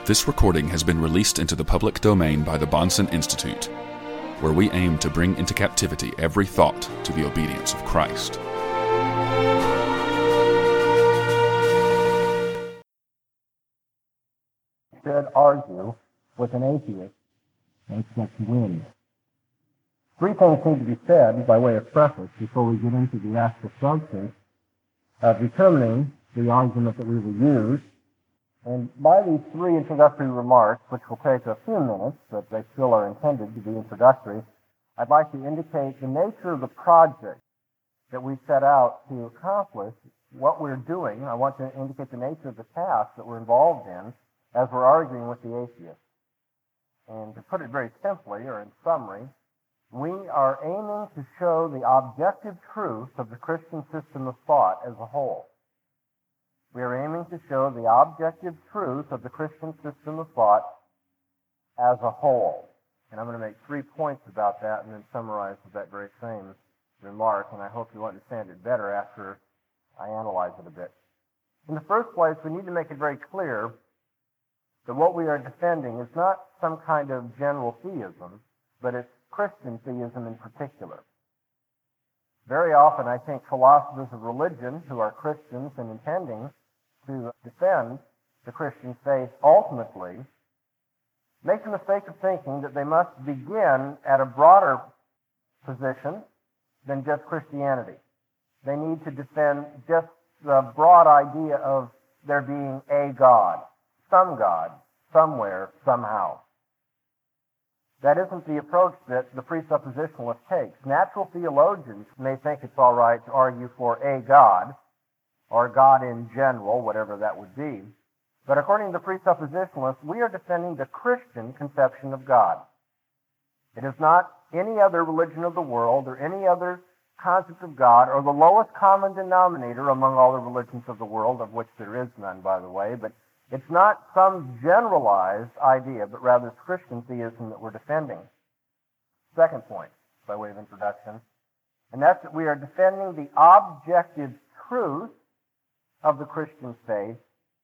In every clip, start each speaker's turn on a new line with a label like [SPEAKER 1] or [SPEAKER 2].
[SPEAKER 1] This recording has been released into the public domain by the Bahnsen Institute, where we aim to bring into captivity every thought to the obedience of Christ.
[SPEAKER 2] Should argue with an atheist and expect to win. Three things need to be said by way of preface before we get into the actual substance of determining the argument that we will use. And by these three introductory remarks, which will take a few minutes, but they still are intended to be introductory, I'd like to indicate the nature of the project that we set out to accomplish, what we're doing. I want to indicate the nature of the task that we're involved in as we're arguing with the atheist. And to put it very simply, or in summary, we are aiming to show the objective truth of the Christian system of thought as a whole. We are aiming to show the objective truth of the Christian system of thought as a whole. And I'm going to make 3 points about that and then summarize with that very same remark, and I hope you'll understand it better after I analyze it a bit. In the first place, we need to make it very clear that what we are defending is not some kind of general theism, but it's Christian theism in particular. Very often, I think philosophers of religion who are Christians and intending to defend the Christian faith ultimately make the mistake of thinking that they must begin at a broader position than just Christianity. They need to defend just the broad idea of there being a God, somewhere, somehow. That isn't the approach that the presuppositionalist takes. Natural theologians may think it's all right to argue for a God, or God in general, whatever that would be. But according to the presuppositionalist, we are defending the Christian conception of God. It is not any other religion of the world or any other concept of God or the lowest common denominator among all the religions of the world, of which there is none, by the way, but it's not some generalized idea, but rather it's Christian theism that we're defending. Second point, by way of introduction, and that's that we are defending the objective truth of the Christian faith,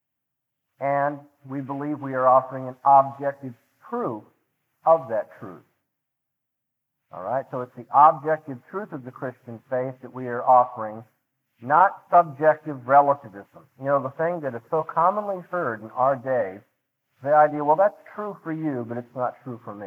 [SPEAKER 2] and we believe we are offering an objective proof of that truth. All right, so it's the objective truth of the Christian faith that we are offering, not subjective relativism. You know, the thing that is so commonly heard in our day, the idea, well, that's true for you, but it's not true for me.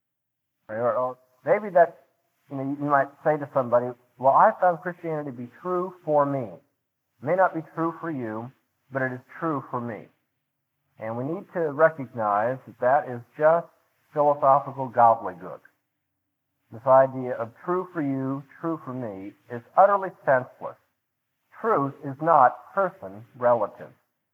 [SPEAKER 2] Or maybe that's, you might say to somebody, well, I found Christianity to be true for me. It may not be true for you, but it is true for me. And we need to recognize that that is just philosophical gobbledygook. This idea of true for you, true for me, is utterly senseless. Truth is not person relative.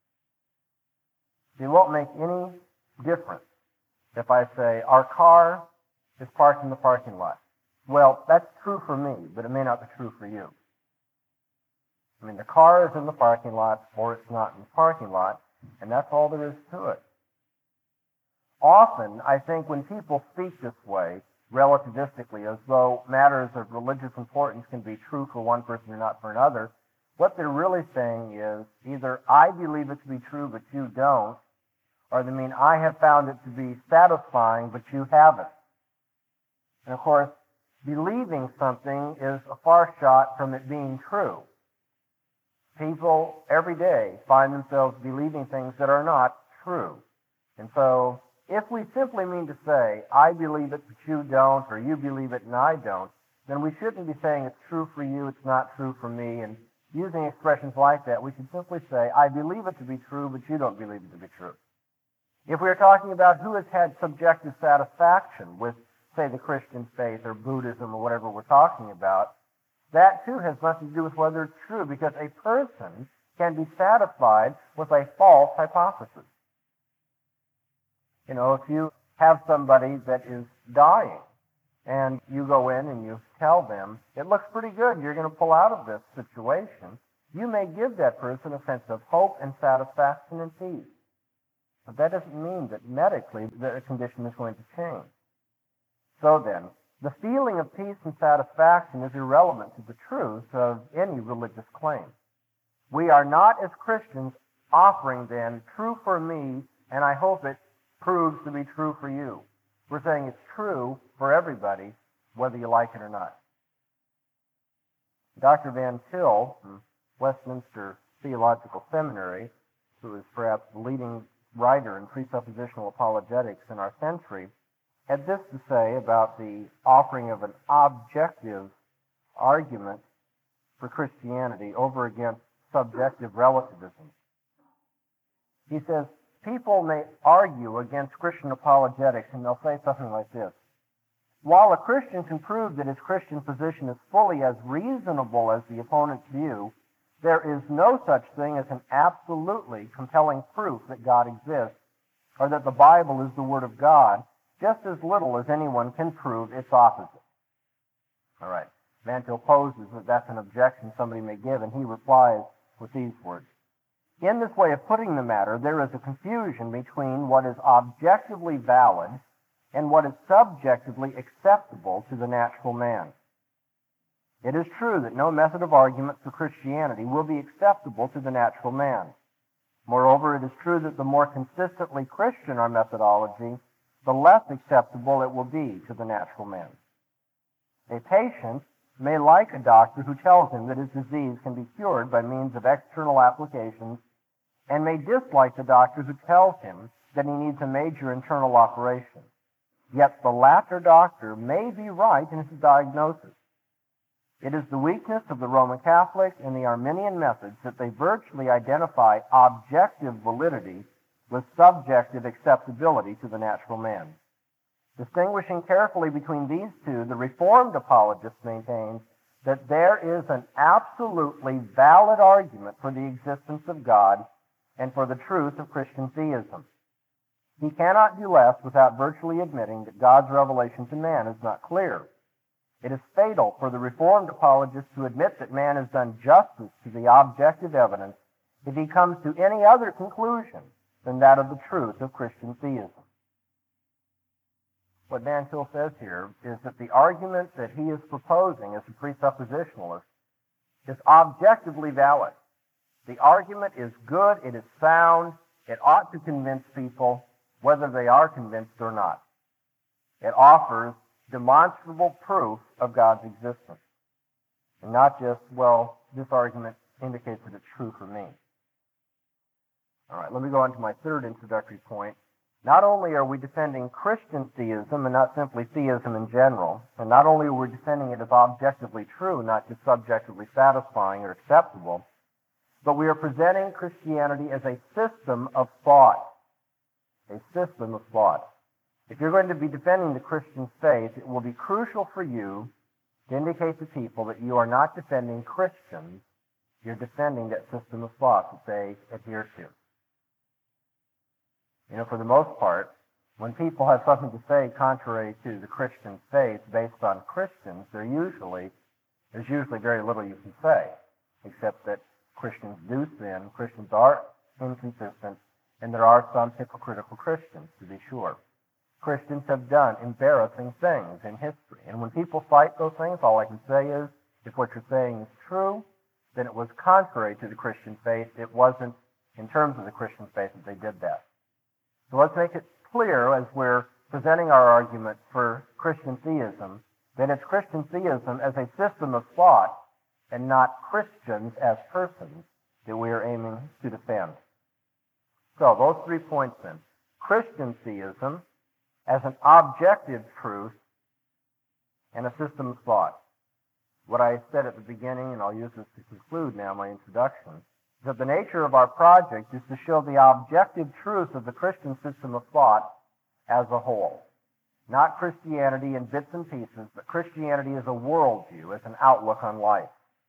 [SPEAKER 2] It won't make any difference if I say, our car is parked in the parking lot. Well, that's true for me, but it may not be true for you. I mean, the car is in the parking lot, or it's not in the parking lot, and that's all there is to it. Often, I think when people speak this way, relativistically, as though matters of religious importance can be true for one person or not for another, what they're really saying is either I believe it to be true but you don't, or they mean I have found it to be satisfying but you haven't. And of course, believing something is a far shot from it being true. People every day find themselves believing things that are not true. And so, if we simply mean to say, I believe it but you don't, or you believe it and I don't, then we shouldn't be saying it's true for you, it's not true for me, and using expressions like that, we should simply say, I believe it to be true, but you don't believe it to be true. If we are talking about who has had subjective satisfaction with, say, the Christian faith or Buddhism or whatever we're talking about, that too has nothing to do with whether it's true, because a person can be satisfied with a false hypothesis. You know, if you have somebody that is dying, and you go in and you tell them, it looks pretty good, you're going to pull out of this situation, you may give that person a sense of hope and satisfaction and peace. But that doesn't mean that medically the condition is going to change. So then, the feeling of peace and satisfaction is irrelevant to the truth of any religious claim. We are not, as Christians, offering then true for me, and I hope it proves to be true for you. We're saying it's true for everybody, whether you like it or not. Dr. Van Til from Westminster Theological Seminary, who is perhaps the leading writer in presuppositional apologetics in our century, had this to say about the offering of an objective argument for Christianity over against subjective relativism. He says, people may argue against Christian apologetics, and they'll say something like this: while a Christian can prove that his Christian position is fully as reasonable as the opponent's view, there is no such thing as an absolutely compelling proof that God exists or that the Bible is the Word of God, just as little as anyone can prove its opposite. All right. Van Til poses that that's an objection somebody may give, and he replies with these words: in this way of putting the matter, there is a confusion between what is objectively valid and what is subjectively acceptable to the natural man. It is true that no method of argument for Christianity will be acceptable to the natural man. Moreover, it is true that the more consistently Christian our methodology, the less acceptable it will be to the natural man. A patient may like a doctor who tells him that his disease can be cured by means of external applications, and may dislike the doctor who tells him that he needs a major internal operation. Yet the latter doctor may be right in his diagnosis. It is the weakness of the Roman Catholic and the Arminian methods that they virtually identify objective validity with subjective acceptability to the natural man. Distinguishing carefully between these two, the Reformed apologist maintains that there is an absolutely valid argument for the existence of God and for the truth of Christian theism. He cannot do less without virtually admitting that God's revelation to man is not clear. It is fatal for the Reformed apologist to admit that man has done justice to the objective evidence if he comes to any other conclusion than that of the truth of Christian theism. What Van Til says here is that the argument that he is proposing as a presuppositionalist is objectively valid. The argument is good, it is sound, it ought to convince people whether they are convinced or not. It offers demonstrable proof of God's existence, and not just, well, this argument indicates that it's true for me. All right, let me go on to my third introductory point. Not only are we defending Christian theism and not simply theism in general, and not only are we defending it as objectively true, not just subjectively satisfying or acceptable, but we are presenting Christianity as a system of thought. A system of thought. If you're going to be defending the Christian faith, it will be crucial for you to indicate to people that you are not defending Christians, you're defending that system of thought that they adhere to. You know, for the most part, when people have something to say contrary to the Christian faith based on Christians, there's usually very little you can say, except that Christians do sin, Christians are inconsistent, and there are some hypocritical Christians, to be sure. Christians have done embarrassing things in history, and when people cite those things, all I can say is, if what you're saying is true, then it was contrary to the Christian faith. It wasn't in terms of the Christian faith that they did that. So let's make it clear as we're presenting our argument for Christian theism, that it's Christian theism as a system of thought and not Christians as persons that we are aiming to defend. So those 3 points then. Christian theism as an objective truth and a system of thought. What I said at the beginning, and I'll use this to conclude now my introduction, is that the nature of our project is to show the objective truth of the Christian system of thought as a whole. Not Christianity in bits and pieces, but Christianity as a worldview, as an outlook on life.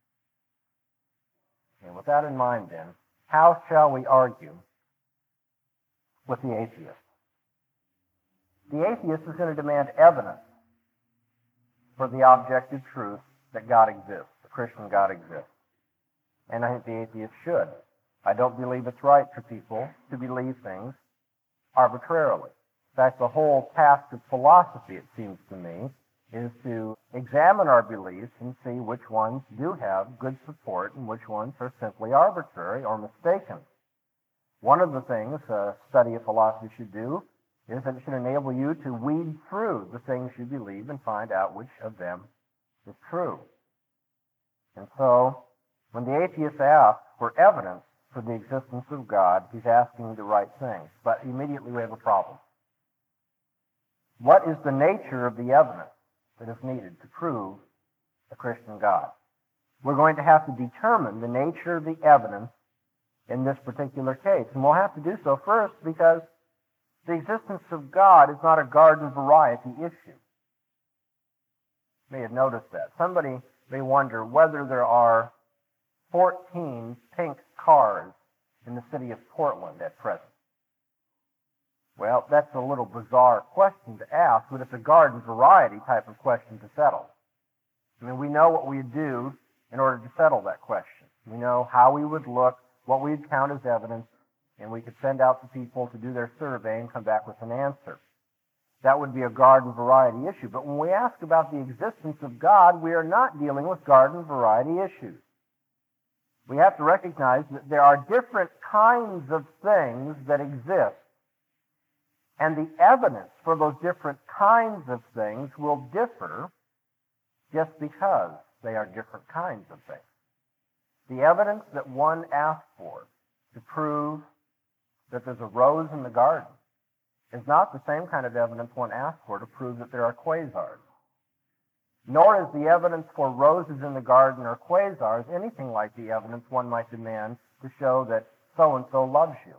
[SPEAKER 2] And with that in mind then, how shall we argue with the atheist? The atheist is going to demand evidence for the objective truth that God exists, the Christian God exists. And I think the atheist should. I don't believe it's right for people to believe things arbitrarily. In fact, the whole task of philosophy, it seems to me, is to examine our beliefs and see which ones do have good support and which ones are simply arbitrary or mistaken. One of the things a study of philosophy should do is that it should enable you to weed through the things you believe and find out which of them is true. And so, when the atheist asks for evidence for the existence of God, he's asking the right things. But immediately we have a problem. What is the nature of the evidence that is needed to prove a Christian God? We're going to have to determine the nature of the evidence in this particular case. And we'll have to do so first because the existence of God is not a garden variety issue. You may have noticed that. Somebody may wonder whether there are 14 pink cars in the city of Portland at present. Well, that's a little bizarre question to ask, but it's a garden variety type of question to settle. I mean, we know what we'd do in order to settle that question. We know how we would look, what we'd count as evidence, and we could send out the people to do their survey and come back with an answer. That would be a garden variety issue. But when we ask about the existence of God, we are not dealing with garden variety issues. We have to recognize that there are different kinds of things that exist. And the evidence for those different kinds of things will differ just because they are different kinds of things. The evidence that one asks for to prove that there's a rose in the garden is not the same kind of evidence one asks for to prove that there are quasars. Nor is the evidence for roses in the garden or quasars anything like the evidence one might demand to show that so-and-so loves you.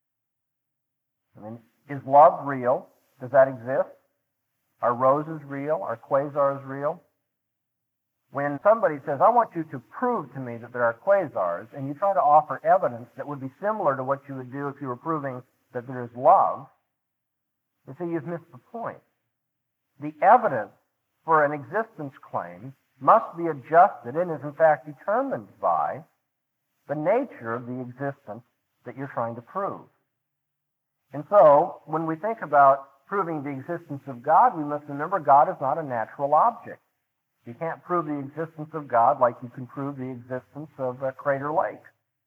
[SPEAKER 2] I mean, is love real? Does that exist? Are roses real? Are quasars real? When somebody says, I want you to prove to me that there are quasars, and you try to offer evidence that would be similar to what you would do if you were proving that there is love, you see, you've missed the point. The evidence for an existence claim must be adjusted and is in fact determined by the nature of the existence that you're trying to prove. And so, when we think about proving the existence of God, we must remember God is not a natural object. You can't prove the existence of God like you can prove the existence of Crater Lake.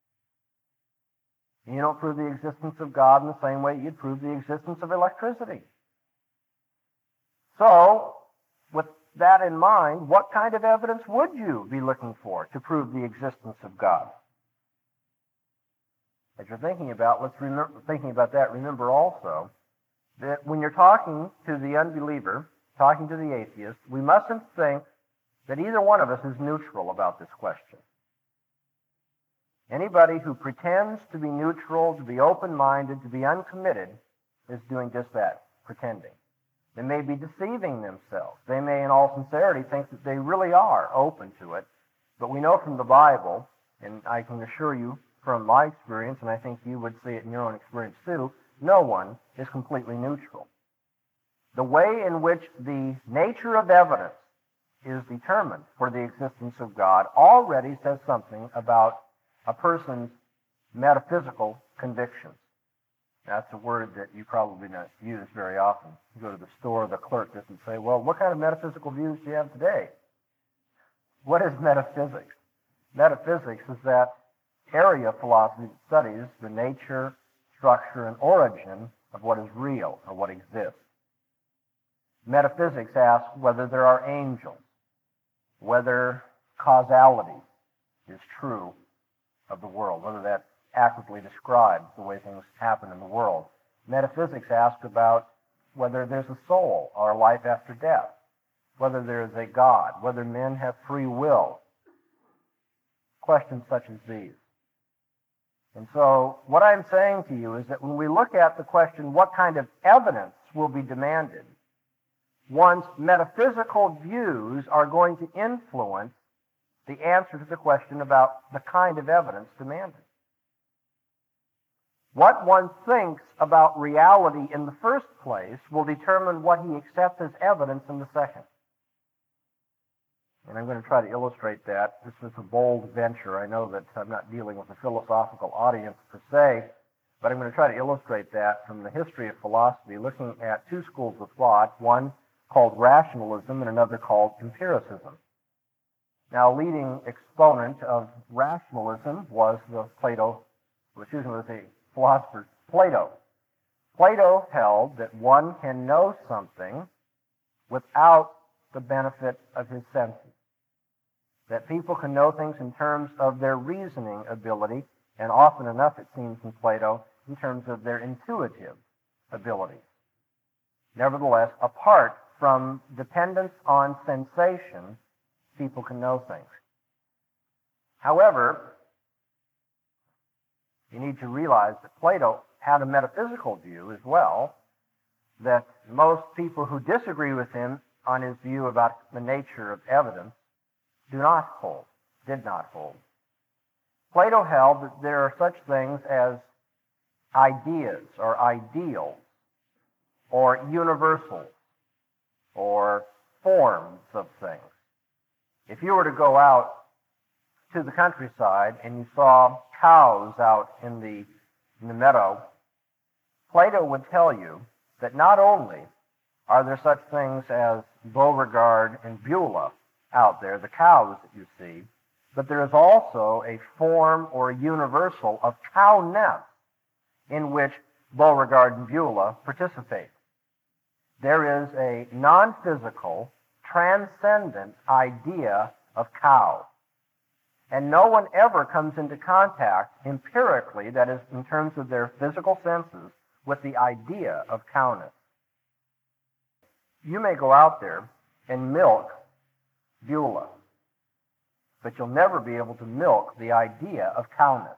[SPEAKER 2] And you don't prove the existence of God in the same way you'd prove the existence of electricity. So, with that in mind, what kind of evidence would you be looking for to prove the existence of God? As you're thinking about, remember also that when you're talking to the unbeliever, talking to the atheist, we mustn't think that either one of us is neutral about this question. Anybody who pretends to be neutral, to be open-minded, to be uncommitted, is doing just that, pretending. They may be deceiving themselves. They may, in all sincerity, think that they really are open to it. But we know from the Bible, and I can assure you from my experience, and I think you would see it in your own experience too, no one is completely neutral. The way in which the nature of evidence is determined for the existence of God already says something about a person's metaphysical convictions. That's a word that you probably don't use very often. You go to the store, the clerk doesn't say, well, what kind of metaphysical views do you have today? What is metaphysics? Metaphysics is that area of philosophy that studies the nature, structure, and origin of what is real or what exists. Metaphysics asks whether there are angels, whether causality is true of the world, whether that accurately describes the way things happen in the world. Metaphysics asks about whether there's a soul or a life after death, whether there is a God, whether men have free will. Questions such as these. And so what I'm saying to you is that when we look at the question, what kind of evidence will be demanded, one's metaphysical views are going to influence the answer to the question about the kind of evidence demanded. What one thinks about reality in the first place will determine what he accepts as evidence in the second. And I'm going to try to illustrate that. This is a bold venture. I know that I'm not dealing with a philosophical audience per se, but I'm going to try to illustrate that from the history of philosophy, looking at two schools of thought, one called rationalism and another called empiricism. Now, a leading exponent of rationalism was the philosopher Plato. Plato held that one can know something without the benefit of his senses. That people can know things in terms of their reasoning ability, and often enough, it seems in Plato, in terms of their intuitive abilities. Nevertheless, apart from dependence on sensation, people can know things. However, you need to realize that Plato had a metaphysical view as well, that most people who disagree with him on his view about the nature of evidence did not hold. Plato held that there are such things as ideas or ideals or universals or forms of things. If you were to go out to the countryside and you saw cows out in the meadow, Plato would tell you that not only are there such things as Beauregard and Beulah out there, the cows that you see, but there is also a form or a universal of cowness in which Beauregard and Beulah participate. There is a non-physical, transcendent idea of cow. And no one ever comes into contact empirically, that is, in terms of their physical senses, with the idea of cowness. You may go out there and milk Beulah, but you'll never be able to milk the idea of cowness.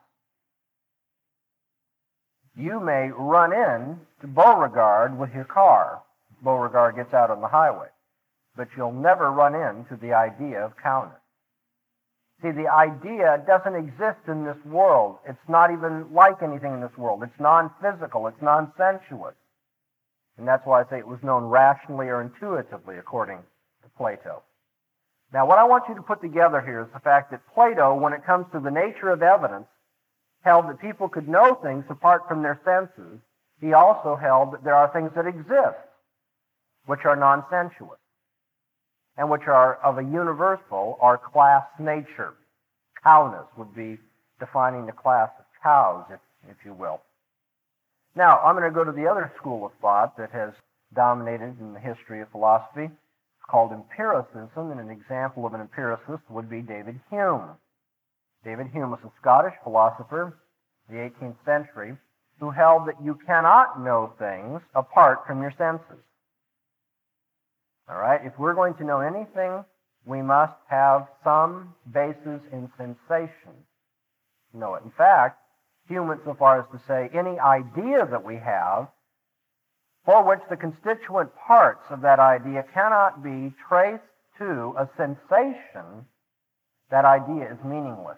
[SPEAKER 2] You may run in to Beauregard with your car. Beauregard gets out on the highway, but you'll never run into the idea of cowness. See, the idea doesn't exist in this world. It's not even like anything in this world. It's non-physical. It's non-sensuous. And that's why I say it was known rationally or intuitively, according to Plato. Now, what I want you to put together here is the fact that Plato, when it comes to the nature of evidence, held that people could know things apart from their senses. He also held that there are things that exist which are non-sensuous and which are of a universal or class nature. Cowness would be defining the class of cows, if you will. Now, I'm going to go to the other school of thought that has dominated in the history of philosophy. It's called empiricism, and an example of an empiricist would be David Hume. David Hume was a Scottish philosopher in the 18th century who held that you cannot know things apart from your senses. All right? If we're going to know anything, we must have some basis in sensation to know it. In fact, Hume went so far as to say any idea that we have for which the constituent parts of that idea cannot be traced to a sensation, that idea is meaningless.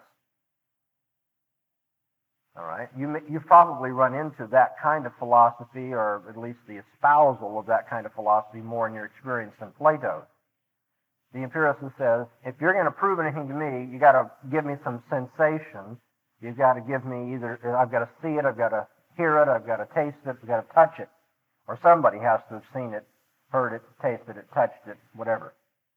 [SPEAKER 2] All right? You've probably run into that kind of philosophy, or at least the espousal of that kind of philosophy, more in your experience than Plato's. The empiricist says, if you're going to prove anything to me, you've got to give me some sensation. You've got to give me either, I've got to see it, I've got to hear it, I've got to taste it, I've got to touch it. Or somebody has to have seen it, heard it, tasted it, touched it, whatever.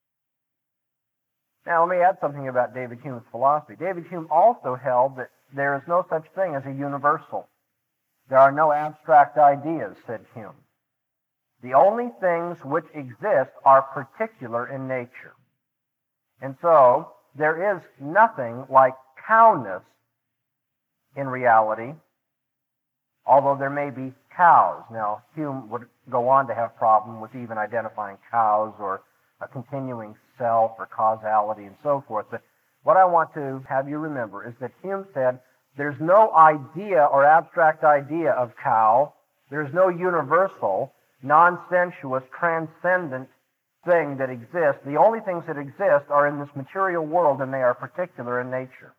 [SPEAKER 2] Now, let me add something about David Hume's philosophy. David Hume also held that there is no such thing as a universal. There are no abstract ideas, said Hume. The only things which exist are particular in nature. And so, there is nothing like cowness in reality, although there may be cows. Now, Hume would go on to have problem with even identifying cows or a continuing self or causality and so forth. But what I want to have you remember is that Hume said there's no idea or abstract idea of cow. There's no universal, non-sensuous, transcendent thing that exists. The only things that exist are in this material world, and they are particular in nature.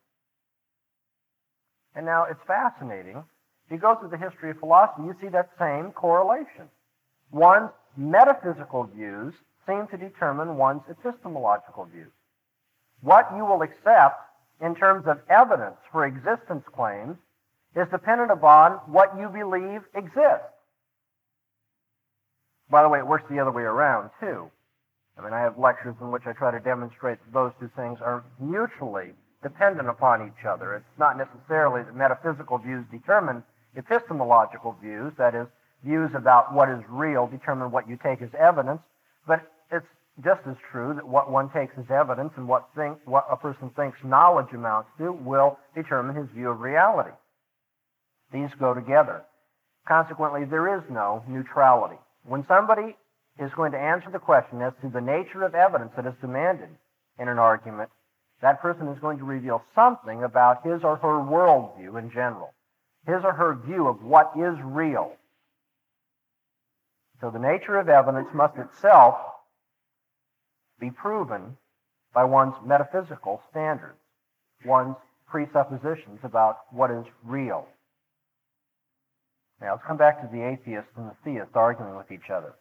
[SPEAKER 2] And now it's fascinating. If you go through the history of philosophy, you see that same correlation. One's metaphysical views seem to determine one's epistemological views. What you will accept in terms of evidence for existence claims is dependent upon what you believe exists. By the way, it works the other way around, too. I mean, I have lectures in which I try to demonstrate that those two things are mutually dependent upon each other. It's not necessarily that metaphysical views determine epistemological views, that is, views about what is real determine what you take as evidence, but it's just as true that what one takes as evidence and what a person thinks knowledge amounts to will determine his view of reality. These go together. Consequently, there is no neutrality. When somebody is going to answer the question as to the nature of evidence that is demanded in an argument, that person is going to reveal something about his or her worldview in general, his or her view of what is real. So the nature of evidence must itself be proven by one's metaphysical standards, one's presuppositions about what is real. Now let's come back to the atheist and the theist arguing with each other.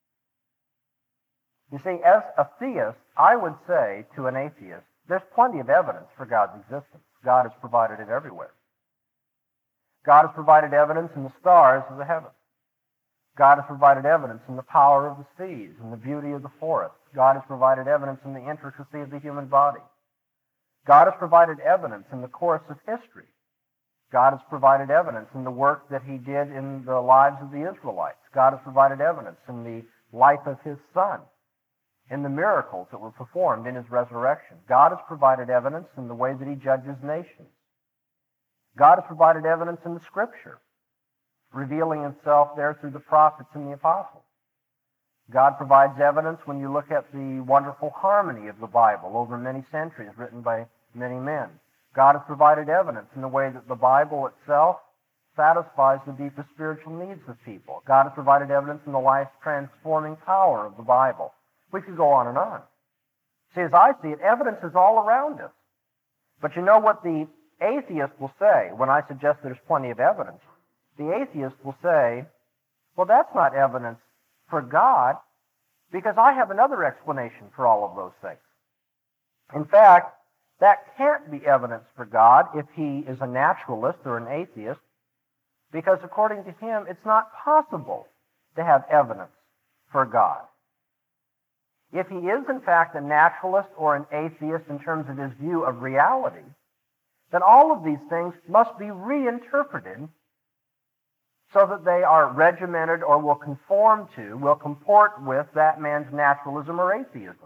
[SPEAKER 2] You see, as a theist, I would say to an atheist, there's plenty of evidence for God's existence. God has provided it everywhere. God has provided evidence in the stars of the heavens. God has provided evidence in the power of the seas and the beauty of the forests. God has provided evidence in the intricacy of the human body. God has provided evidence in the course of history. God has provided evidence in the work that he did in the lives of the Israelites. God has provided evidence in the life of his Son, in the miracles that were performed in his resurrection. God has provided evidence in the way that he judges nations. God has provided evidence in the Scripture, revealing himself there through the prophets and the apostles. God provides evidence when you look at the wonderful harmony of the Bible over many centuries, written by many men. God has provided evidence in the way that the Bible itself satisfies the deepest spiritual needs of people. God has provided evidence in the life-transforming power of the Bible. We could go on and on. See, as I see it, evidence is all around us. But you know what the atheist will say when I suggest there's plenty of evidence? The atheist will say, well, that's not evidence for God, because I have another explanation for all of those things. In fact, that can't be evidence for God if he is a naturalist or an atheist, because according to him, it's not possible to have evidence for God. If he is, in fact, a naturalist or an atheist in terms of his view of reality, then all of these things must be reinterpreted so that they are regimented or will comport with that man's naturalism or atheism.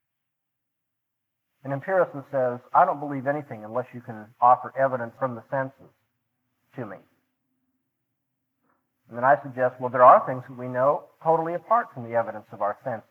[SPEAKER 2] An empiricist says, I don't believe anything unless you can offer evidence from the senses to me. And then I suggest, well, there are things that we know totally apart from the evidence of our senses.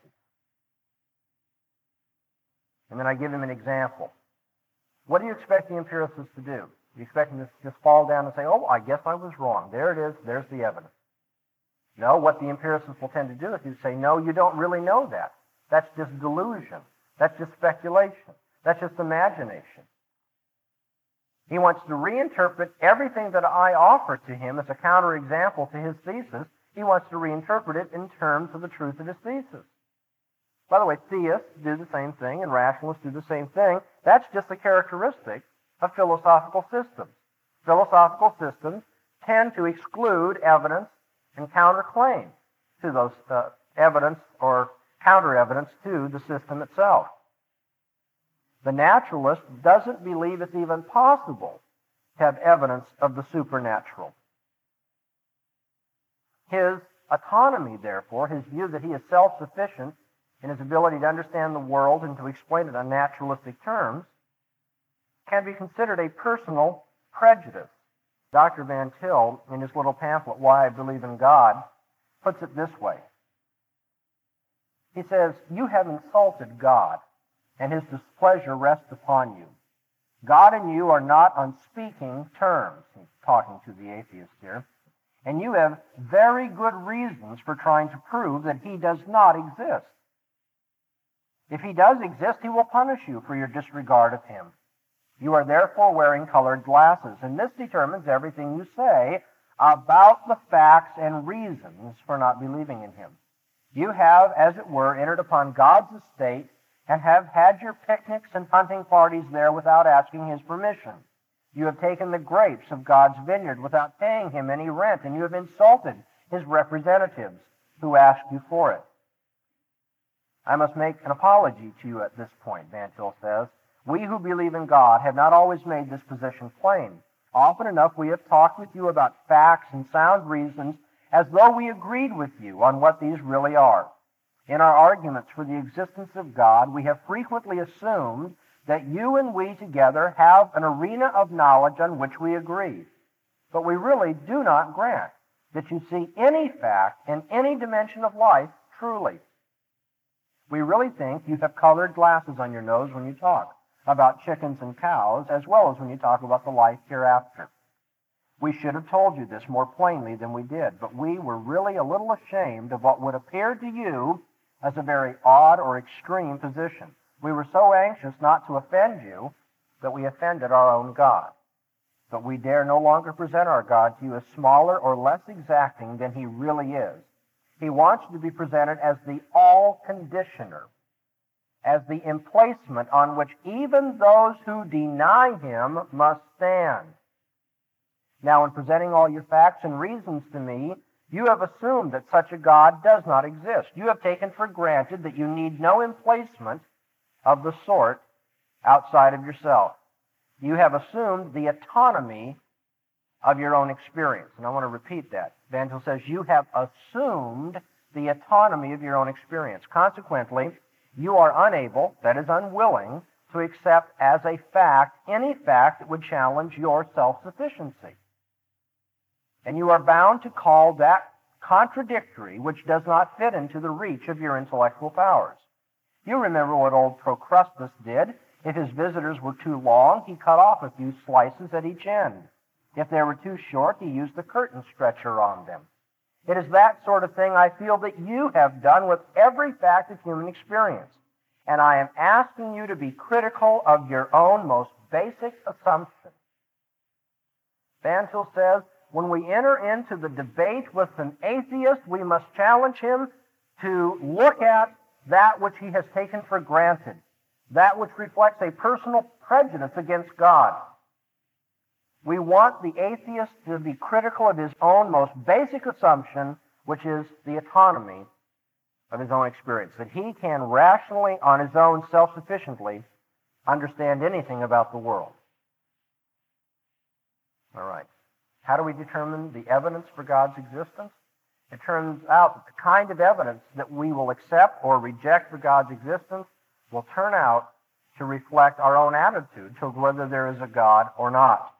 [SPEAKER 2] And then I give him an example. What do you expect the empiricist to do? You expect him to just fall down and say, oh, I guess I was wrong. There it is. There's the evidence. No, what the empiricist will tend to do is he'll say, no, you don't really know that. That's just delusion. That's just speculation. That's just imagination. He wants to reinterpret everything that I offer to him as a counterexample to his thesis. He wants to reinterpret it in terms of the truth of his thesis. By the way, theists do the same thing and rationalists do the same thing. That's just a characteristic of philosophical systems. Philosophical systems tend to exclude evidence and counterclaim to those evidence or counter-evidence to the system itself. The naturalist doesn't believe it's even possible to have evidence of the supernatural. His autonomy, therefore, his view that he is self-sufficient in his ability to understand the world and to explain it on naturalistic terms, can be considered a personal prejudice. Dr. Van Til, in his little pamphlet, Why I Believe in God, puts it this way. He says, you have insulted God, and his displeasure rests upon you. God and you are not on speaking terms. He's talking to the atheist here. And you have very good reasons for trying to prove that he does not exist. If he does exist, he will punish you for your disregard of him. You are therefore wearing colored glasses, and this determines everything you say about the facts and reasons for not believing in him. You have, as it were, entered upon God's estate and have had your picnics and hunting parties there without asking his permission. You have taken the grapes of God's vineyard without paying him any rent, and you have insulted his representatives who asked you for it. I must make an apology to you at this point, Van Til says. We who believe in God have not always made this position plain. Often enough we have talked with you about facts and sound reasons as though we agreed with you on what these really are. In our arguments for the existence of God, we have frequently assumed that you and we together have an arena of knowledge on which we agree. But we really do not grant that you see any fact in any dimension of life truly. We really think you have colored glasses on your nose when you talk about chickens and cows, as well as when you talk about the life hereafter. We should have told you this more plainly than we did, but we were really a little ashamed of what would appear to you as a very odd or extreme position. We were so anxious not to offend you that we offended our own God. But we dare no longer present our God to you as smaller or less exacting than he really is. He wants to be presented as the all-conditioner, as the emplacement on which even those who deny him must stand. Now, in presenting all your facts and reasons to me, you have assumed that such a God does not exist. You have taken for granted that you need no emplacement of the sort outside of yourself. You have assumed the autonomy of your own experience. And I want to repeat that. Evangel says you have assumed the autonomy of your own experience. Consequently, you are unable, that is unwilling, to accept as a fact any fact that would challenge your self-sufficiency. And you are bound to call that contradictory which does not fit into the reach of your intellectual powers. You remember what old Procrustes did. If his visitors were too long, he cut off a few slices at each end. If they were too short, he used the curtain stretcher on them. It is that sort of thing I feel that you have done with every fact of human experience. And I am asking you to be critical of your own most basic assumption. Bantil says, when we enter into the debate with an atheist, we must challenge him to look at that which he has taken for granted, that which reflects a personal prejudice against God. We want the atheist to be critical of his own most basic assumption, which is the autonomy of his own experience, that he can rationally, on his own, self-sufficiently, understand anything about the world. All right. How do we determine the evidence for God's existence? It turns out that the kind of evidence that we will accept or reject for God's existence will turn out to reflect our own attitude toward whether there is a God or not.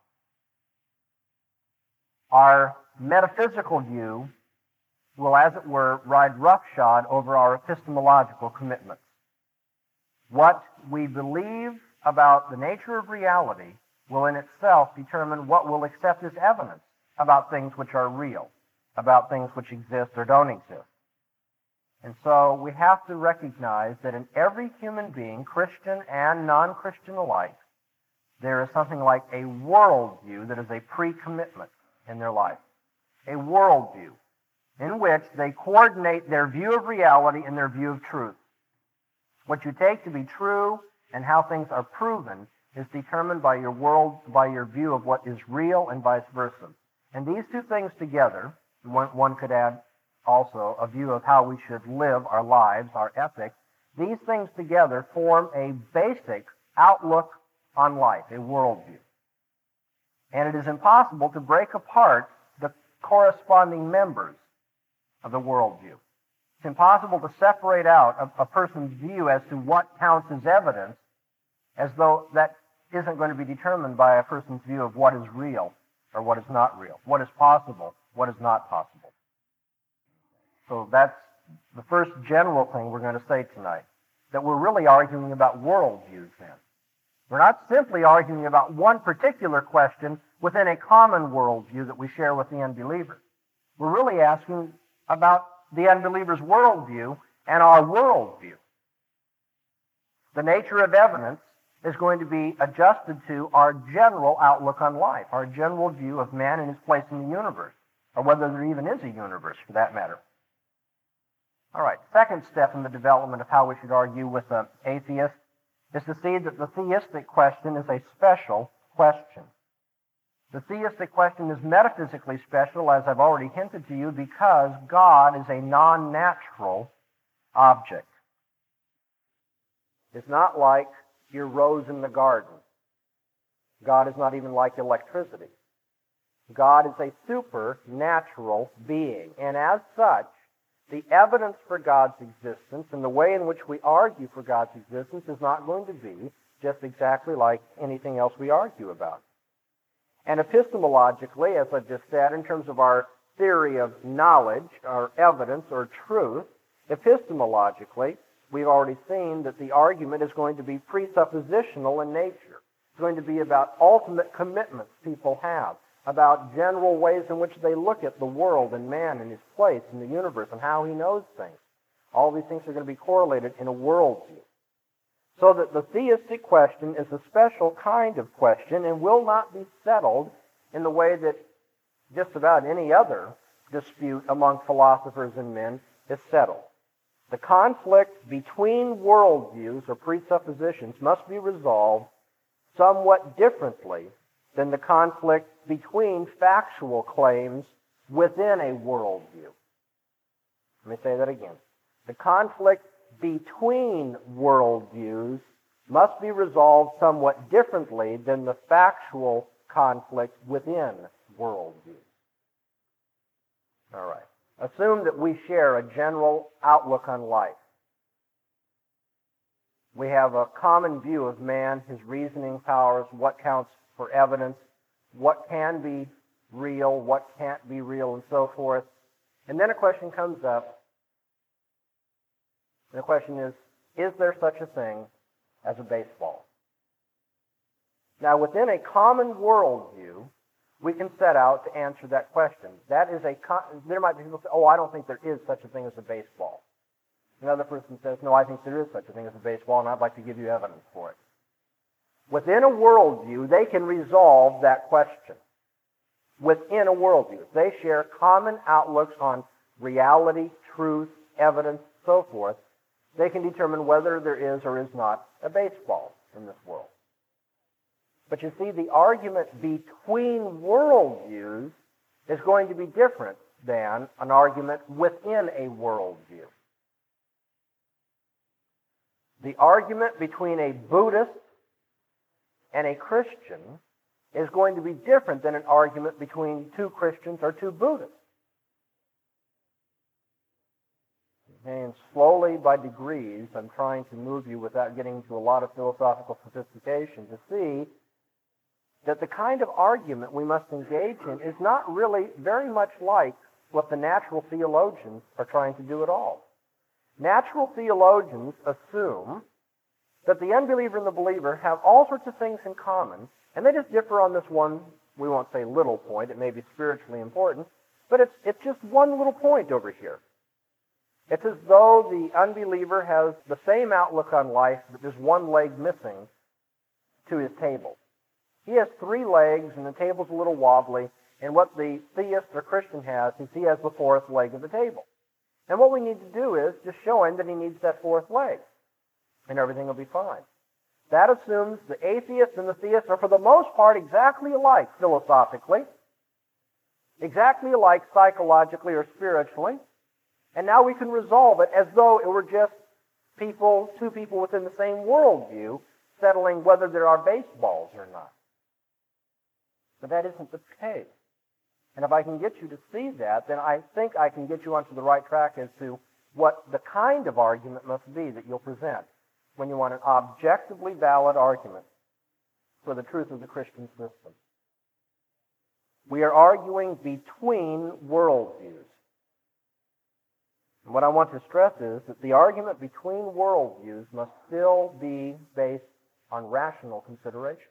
[SPEAKER 2] Our metaphysical view will, as it were, ride roughshod over our epistemological commitments. What we believe about the nature of reality will in itself determine what we'll accept as evidence about things which are real, about things which exist or don't exist. And so we have to recognize that in every human being, Christian and non-Christian alike, there is something like a worldview that is a pre-commitment in their life. A worldview in which they coordinate their view of reality and their view of truth. What you take to be true and how things are proven is determined by your view of what is real and vice versa. And these two things together, one could add also a view of how we should live our lives, our ethics, these things together form a basic outlook on life, a worldview. And it is impossible to break apart the corresponding members of the worldview. It's impossible to separate out a person's view as to what counts as evidence as though that isn't going to be determined by a person's view of what is real or what is not real, what is possible, what is not possible. So that's the first general thing we're going to say tonight, that we're really arguing about worldviews then. We're not simply arguing about one particular question within a common worldview that we share with the unbeliever. We're really asking about the unbeliever's worldview and our worldview. The nature of evidence is going to be adjusted to our general outlook on life, our general view of man and his place in the universe, or whether there even is a universe for that matter. All right, second step in the development of how we should argue with an atheist is to see that the theistic question is a special question. The theistic question is metaphysically special, as I've already hinted to you, because God is a non-natural object. It's not like your rose in the garden. God is not even like electricity. God is a supernatural being, and as such, the evidence for God's existence and the way in which we argue for God's existence is not going to be just exactly like anything else we argue about. And epistemologically, as I've just said, in terms of our theory of knowledge, or evidence, or truth, epistemologically, we've already seen that the argument is going to be presuppositional in nature. It's going to be about ultimate commitments people have, about general ways in which they look at the world and man and his place in the universe and how he knows things. All these things are going to be correlated in a worldview. So that the theistic question is a special kind of question and will not be settled in the way that just about any other dispute among philosophers and men is settled. The conflict between worldviews or presuppositions must be resolved somewhat differently than the conflict between factual claims within a worldview. Let me say that again. The conflict between worldviews must be resolved somewhat differently than the factual conflict within worldviews. All right. Assume that we share a general outlook on life. We have a common view of man, his reasoning powers, what counts for evidence, what can be real, what can't be real, and so forth. And then a question comes up. And the question is there such a thing as a baseball? Now, within a common worldview, we can set out to answer that question. There might be people who say, I don't think there is such a thing as a baseball. Another person says, no, I think there is such a thing as a baseball, and I'd like to give you evidence for it. Within a worldview, they can resolve that question. Within a worldview. They share common outlooks on reality, truth, evidence, so forth. They can determine whether there is or is not a baseball in this world. But you see, the argument between worldviews is going to be different than an argument within a worldview. The argument between a Buddhist and a Christian is going to be different than an argument between two Christians or two Buddhists. And slowly, by degrees, I'm trying to move you without getting into a lot of philosophical sophistication to see that the kind of argument we must engage in is not really very much like what the natural theologians are trying to do at all. Natural theologians assume that the unbeliever and the believer have all sorts of things in common, and they just differ on this one, we won't say little point, it may be spiritually important, but it's just one little point over here. It's as though the unbeliever has the same outlook on life, but there's one leg missing to his table. He has three legs, and the table's a little wobbly, and what the theist or Christian has is he has the fourth leg of the table. And what we need to do is just show him that he needs that fourth leg, and everything will be fine. That assumes the atheist and the theist are, for the most part, exactly alike philosophically, exactly alike psychologically or spiritually, and now we can resolve it as though it were just two people within the same worldview settling whether there are baseballs or not. But that isn't the case. And if I can get you to see that, then I think I can get you onto the right track as to what the kind of argument must be that you'll present when you want an objectively valid argument for the truth of the Christian system. We are arguing between worldviews. And what I want to stress is that the argument between worldviews must still be based on rational consideration.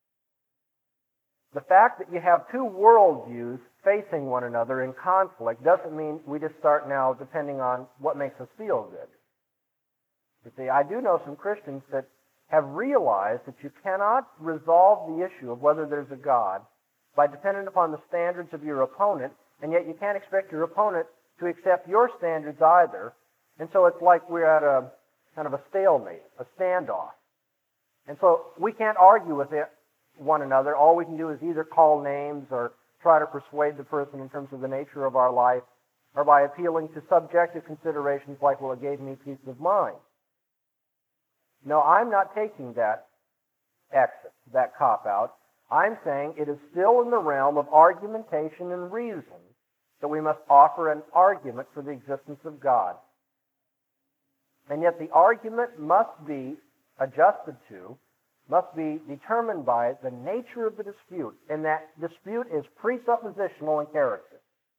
[SPEAKER 2] The fact that you have two worldviews facing one another in conflict doesn't mean we just start now depending on what makes us feel good. You see, I do know some Christians that have realized that you cannot resolve the issue of whether there's a God by depending upon the standards of your opponent, and yet you can't expect your opponent to accept your standards either. And so it's like we're at a kind of a stalemate, a standoff. And so we can't argue with one another. All we can do is either call names or try to persuade the person in terms of the nature of our life, or by appealing to subjective considerations like, well, it gave me peace of mind. No, I'm not taking that exit, that cop-out. I'm saying it is still in the realm of argumentation and reason that we must offer an argument for the existence of God. And yet the argument must be adjusted to, must be determined by the nature of the dispute, and that dispute is presuppositional in character.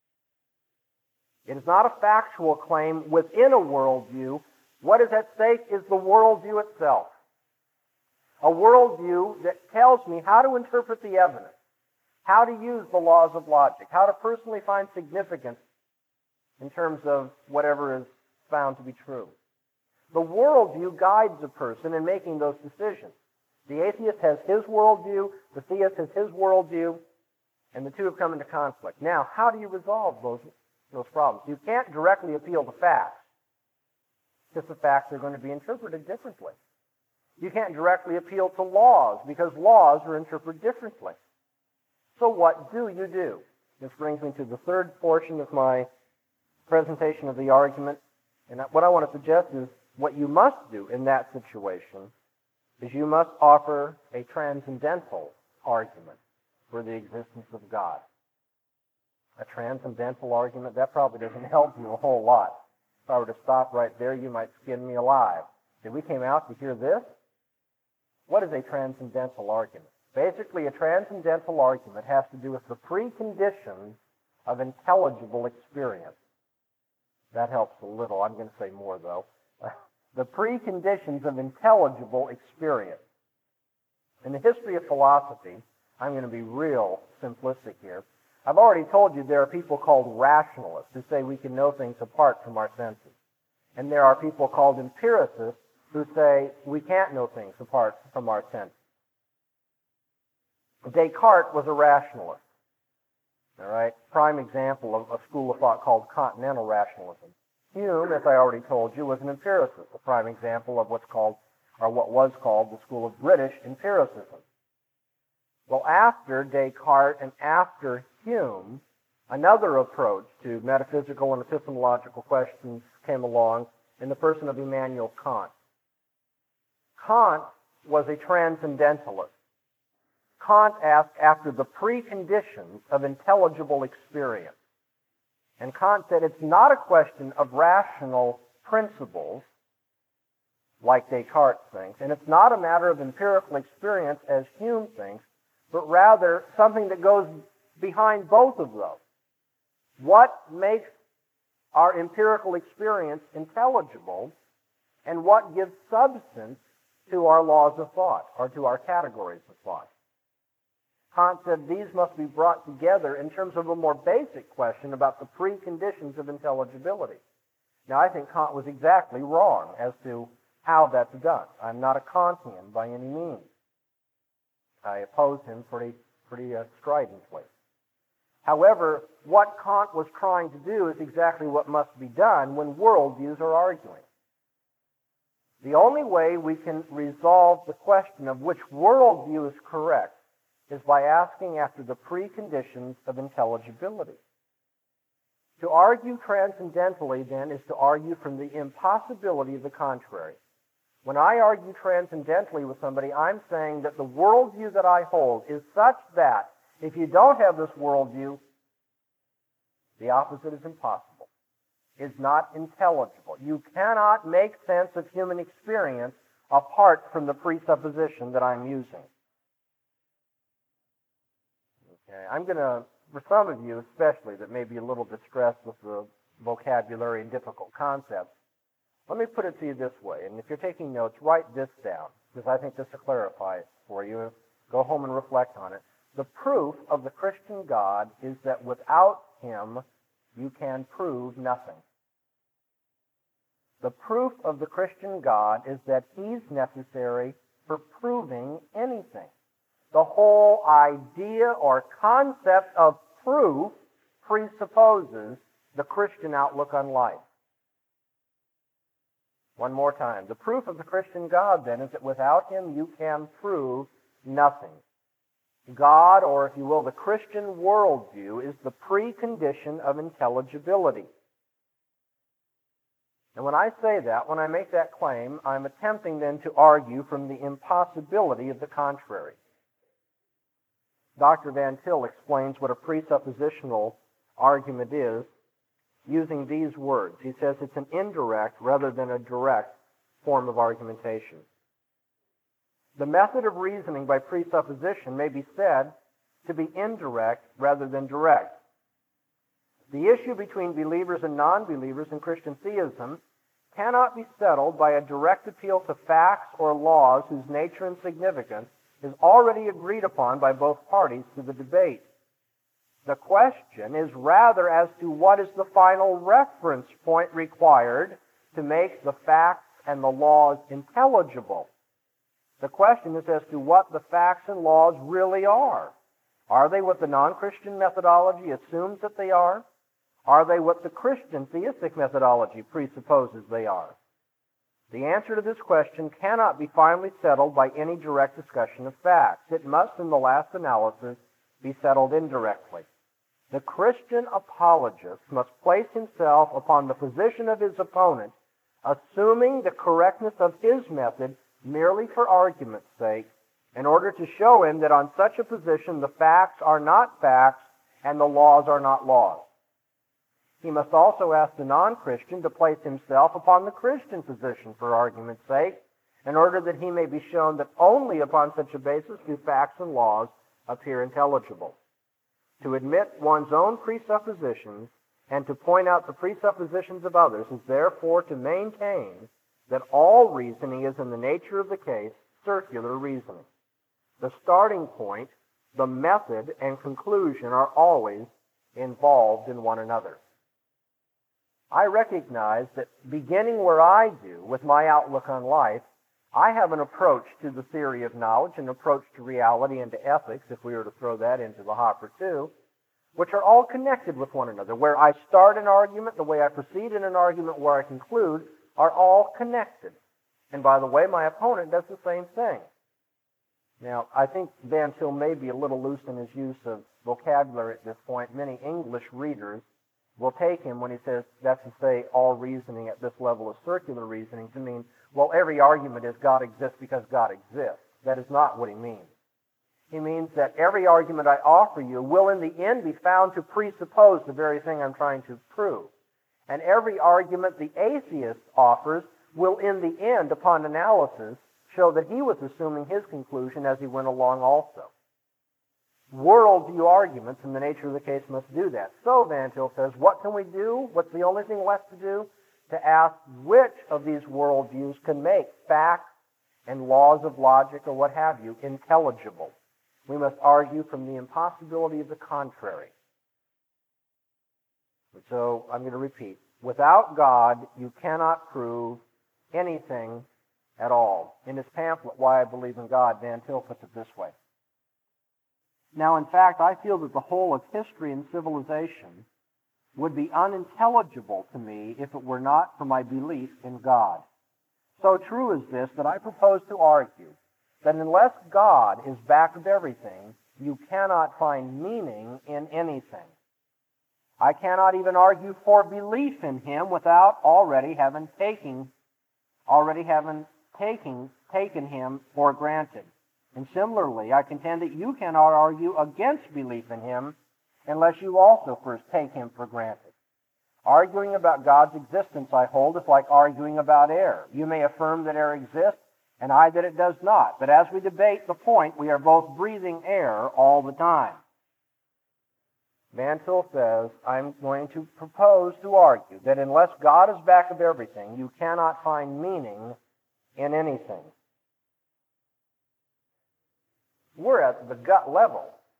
[SPEAKER 2] It is not a factual claim within a worldview. What is at stake is the worldview itself. A worldview that tells me how to interpret the evidence, how to use the laws of logic, how to personally find significance in terms of whatever is found to be true. The worldview guides a person in making those decisions. The atheist has his worldview, the theist has his worldview, and the two have come into conflict. Now, how do you resolve those problems? You can't directly appeal to facts, because the facts are going to be interpreted differently. You can't directly appeal to laws, because laws are interpreted differently. So what do you do? This brings me to the third portion of my presentation of the argument. And what I want to suggest is what you must do in that situation is you must offer a transcendental argument for the existence of God. A transcendental argument, that probably doesn't help you a whole lot. If I were to stop right there, you might skin me alive. Did we came out to hear this? What is a transcendental argument? Basically, a transcendental argument has to do with the preconditions of intelligible experience. That helps a little. I'm going to say more, though. The preconditions of intelligible experience. In the history of philosophy, I'm going to be real simplistic here. I've already told you there are people called rationalists who say we can know things apart from our senses. And there are people called empiricists who say we can't know things apart from our senses. Descartes was a rationalist. All right? Prime example of a school of thought called continental rationalism. Hume, as I already told you, was an empiricist, a prime example of what was called the school of British empiricism. Well, after Descartes and after Hume, another approach to metaphysical and epistemological questions came along in the person of Immanuel Kant. Kant was a transcendentalist. Kant asked after the preconditions of intelligible experience. And Kant said it's not a question of rational principles, like Descartes thinks, and it's not a matter of empirical experience, as Hume thinks, but rather something that goes behind both of those. What makes our empirical experience intelligible, and what gives substance to our laws of thought, or to our categories of thought? Kant said these must be brought together in terms of a more basic question about the preconditions of intelligibility. Now, I think Kant was exactly wrong as to how that's done. I'm not a Kantian by any means. I oppose him pretty stridently. However, what Kant was trying to do is exactly what must be done when worldviews are arguing. The only way we can resolve the question of which worldview is correct is by asking after the preconditions of intelligibility. To argue transcendentally, then, is to argue from the impossibility of the contrary. When I argue transcendentally with somebody, I'm saying that the worldview that I hold is such that if you don't have this worldview, the opposite is impossible. It's not intelligible. You cannot make sense of human experience apart from the presupposition that I'm using. Okay, I'm going to, for some of you especially that may be a little distressed with the vocabulary and difficult concepts, let me put it to you this way, and if you're taking notes, write this down, because I think this will clarify it for you. Go home and reflect on it. The proof of the Christian God is that without Him, you can prove nothing. The proof of the Christian God is that He's necessary for proving anything. The whole idea or concept of proof presupposes the Christian outlook on life. One more time. The proof of the Christian God, then, is that without Him you can prove nothing. God, or if you will, the Christian worldview, is the precondition of intelligibility. And when I say that, when I make that claim, I'm attempting then to argue from the impossibility of the contrary. Dr. Van Til explains what a presuppositional argument is using these words. He says it's an indirect rather than a direct form of argumentation. The method of reasoning by presupposition may be said to be indirect rather than direct. The issue between believers and non-believers in Christian theism cannot be settled by a direct appeal to facts or laws whose nature and significance is already agreed upon by both parties to the debate. The question is rather as to what is the final reference point required to make the facts and the laws intelligible. The question is as to what the facts and laws really are. Are they what the non-Christian methodology assumes that they are? Are they what the Christian theistic methodology presupposes they are? The answer to this question cannot be finally settled by any direct discussion of facts. It must, in the last analysis, be settled indirectly. The Christian apologist must place himself upon the position of his opponent, assuming the correctness of his method merely for argument's sake, in order to show him that on such a position the facts are not facts and the laws are not laws. He must also ask the non-Christian to place himself upon the Christian position for argument's sake, in order that he may be shown that only upon such a basis do facts and laws appear intelligible. To admit one's own presuppositions and to point out the presuppositions of others is therefore to maintain that all reasoning is in the nature of the case circular reasoning. The starting point, the method, and conclusion are always involved in one another. I recognize that beginning where I do with my outlook on life, I have an approach to the theory of knowledge, an approach to reality and to ethics, if we were to throw that into the hopper too, which are all connected with one another. Where I start an argument, the way I proceed in an argument, where I conclude, are all connected. And by the way, my opponent does the same thing. Now, I think Van Til may be a little loose in his use of vocabulary at this point. Many English readers will take him when he says, that's to say, all reasoning at this level is circular reasoning, to mean, well, every argument is God exists because God exists. That is not what he means. He means that every argument I offer you will in the end be found to presuppose the very thing I'm trying to prove. And every argument the atheist offers will in the end, upon analysis, show that he was assuming his conclusion as he went along also. Worldview arguments in the nature of the case must do that. So, Van Til says, what can we do? What's the only thing left to do? To ask which of these worldviews can make facts and laws of logic or what have you intelligible. We must argue from the impossibility of the contrary. So, I'm going to repeat. Without God, you cannot prove anything at all. In his pamphlet, Why I Believe in God, Van Til puts it this way. Now, in fact, I feel that the whole of history and civilization would be unintelligible to me if it were not for my belief in God. So true is this that I propose to argue that unless God is back of everything, you cannot find meaning in anything. I cannot even argue for belief in him without already having taken him for granted. And similarly, I contend that you cannot argue against belief in him unless you also first take him for granted. Arguing about God's existence, I hold, is like arguing about air. You may affirm that air exists, and I that it does not. But as we debate the point, we are both breathing air all the time. Van Til says, I'm going to propose to argue that unless God is back of everything, you cannot find meaning in anything. We're at the gut level,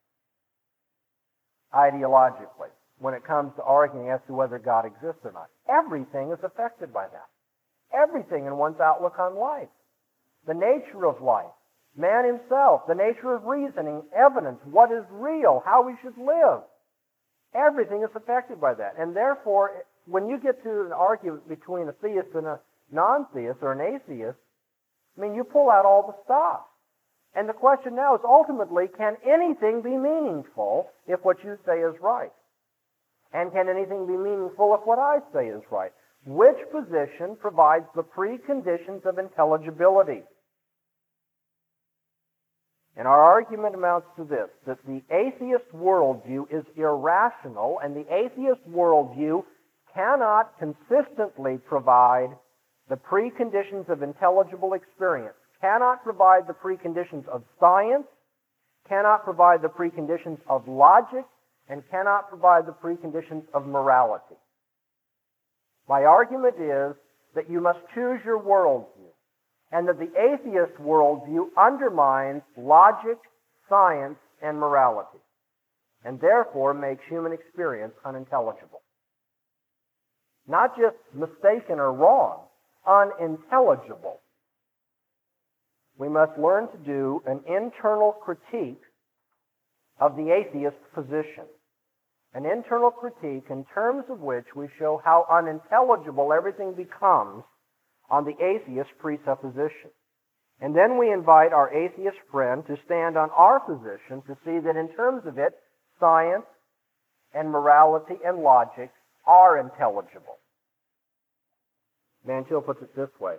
[SPEAKER 2] ideologically, when it comes to arguing as to whether God exists or not. Everything is affected by that. Everything in one's outlook on life. The nature of life, man himself, the nature of reasoning, evidence, what is real, how we should live. Everything is affected by that. And therefore, when you get to an argument between a theist and a non-theist or an atheist, you pull out all the stops. And the question now is ultimately, can anything be meaningful if what you say is right? And can anything be meaningful if what I say is right? Which position provides the preconditions of intelligibility? And our argument amounts to this, that the atheist worldview is irrational, and the atheist worldview cannot consistently provide the preconditions of intelligible experience, cannot provide the preconditions of science, cannot provide the preconditions of logic, and cannot provide the preconditions of morality. My argument is that you must choose your worldview, and that the atheist worldview undermines logic, science, and morality, and therefore makes human experience unintelligible. Not just mistaken or wrong, unintelligible. We must learn to do an internal critique of the atheist position. An internal critique in terms of which we show how unintelligible everything becomes on the atheist presupposition. And then we invite our atheist friend to stand on our position to see that in terms of it, science and morality and logic are intelligible. Van Til puts it this way.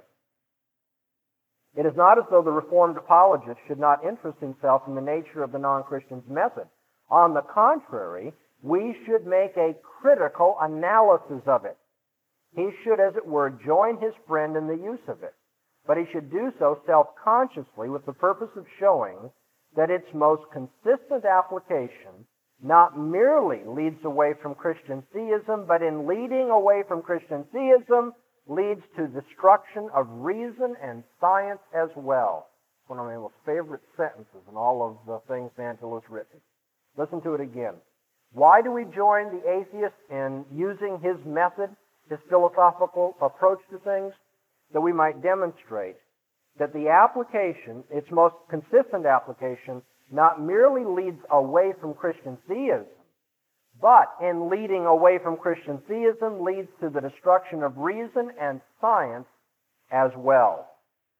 [SPEAKER 2] It is not as though the Reformed apologist should not interest himself in the nature of the non-Christian's method. On the contrary, we should make a critical analysis of it. He should, as it were, join his friend in the use of it. But he should do so self-consciously with the purpose of showing that its most consistent application not merely leads away from Christian theism, but in leading away from Christian theism leads to destruction of reason and science as well. It's one of my most favorite sentences in all of the things Van Til has written. Listen to it again. Why do we join the atheist in using his method, his philosophical approach to things? That we might demonstrate that the application, its most consistent application, not merely leads away from Christian theism, but in leading away from Christian theism leads to the destruction of reason and science as well.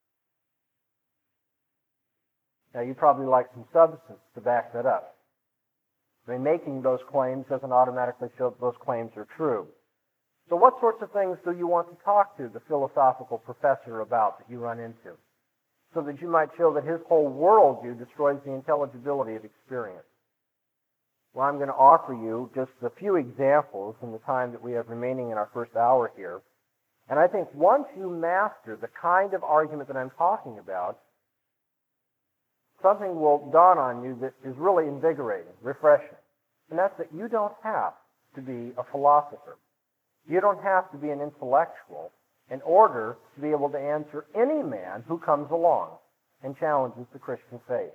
[SPEAKER 2] Now, you'd probably like some substance to back that up. I mean, making those claims doesn't automatically show that those claims are true. So what sorts of things do you want to talk to the philosophical professor about that you run into, so that you might show that his whole worldview destroys the intelligibility of experience? Well, I'm going to offer you just a few examples in the time that we have remaining in our first hour here. And I think once you master the kind of argument that I'm talking about, something will dawn on you that is really invigorating, refreshing. And that's that you don't have to be a philosopher. You don't have to be an intellectual in order to be able to answer any man who comes along and challenges the Christian faith.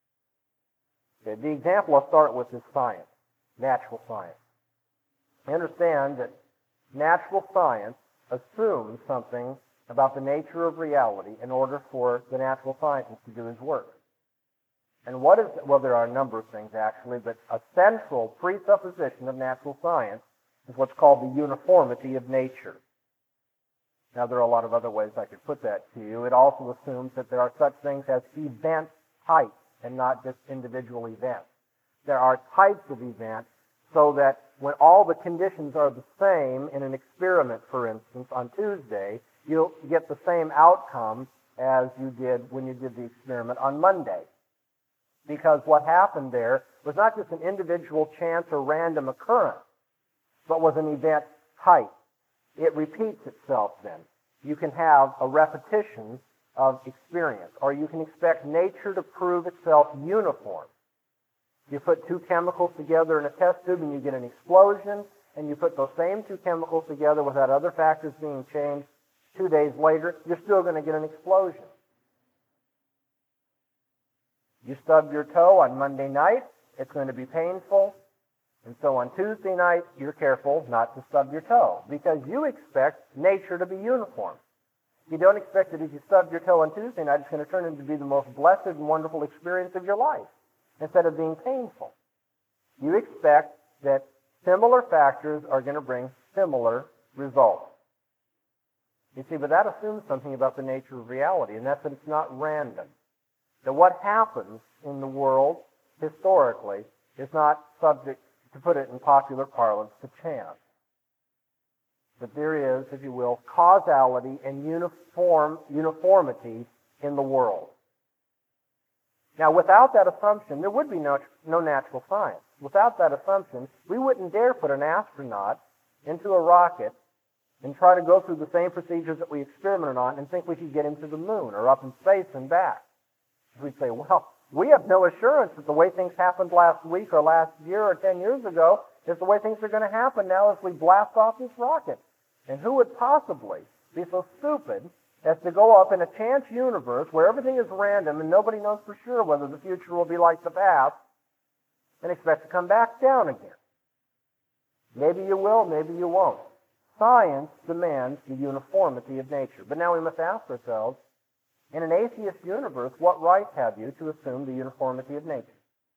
[SPEAKER 2] Okay, the example I'll start with is science, natural science. I understand that natural science assumes something about the nature of reality in order for the natural scientist to do his work. And what is, well, there are a number of things actually, but a central presupposition of natural science is what's called the uniformity of nature. Now, there are a lot of other ways I could put that to you. It also assumes that there are such things as event types and not just individual events. There are types of events so that when all the conditions are the same in an experiment, for instance, on Tuesday, you'll get the same outcome as you did when you did the experiment on Monday. Because what happened there was not just an individual chance or random occurrence, but was an event type. It repeats itself then. You can have a repetition of experience, or you can expect nature to prove itself uniform. You put two chemicals together in a test tube and you get an explosion, and you put those same two chemicals together without other factors being changed. 2 days later, you're still going to get an explosion. You stub your toe on Monday night, it's going to be painful. And so on Tuesday night, you're careful not to stub your toe because you expect nature to be uniform. You don't expect that if you stub your toe on Tuesday night, it's going to turn into be the most blessed and wonderful experience of your life instead of being painful. You expect that similar factors are going to bring similar results. You see, but that assumes something about the nature of reality, and that's that it's not random. That what happens in the world historically is not subject, to put it in popular parlance, to chance. But there is, if you will, causality and uniformity in the world. Now, without that assumption, there would be no natural science. Without that assumption, we wouldn't dare put an astronaut into a rocket and try to go through the same procedures that we experimented on and think we could get him to the moon or up in space and back. We'd say, well, we have no assurance that the way things happened last week or last year or 10 years ago is the way things are going to happen now as we blast off this rocket. And who would possibly be so stupid as to go up in a chance universe where everything is random and nobody knows for sure whether the future will be like the past and expect to come back down again? Maybe you will, maybe you won't. Science demands the uniformity of nature. But now we must ask ourselves, in an atheist universe, what right have you to assume the uniformity of nature?